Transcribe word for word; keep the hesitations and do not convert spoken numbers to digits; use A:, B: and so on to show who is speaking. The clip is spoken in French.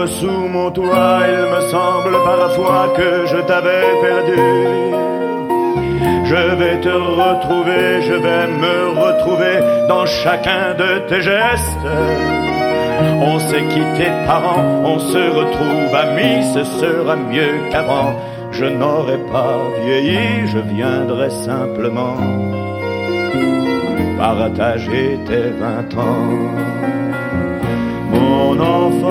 A: Sombre sous mon toit, il me semble parfois que je t'avais perdu. Je vais te retrouver, je vais me retrouver dans chacun de tes gestes. On s'est quitté parents, on se retrouve amis, ce sera mieux qu'avant. Je n'aurai pas vieilli, je viendrai simplement partager tes vingt ans. Mon enfant.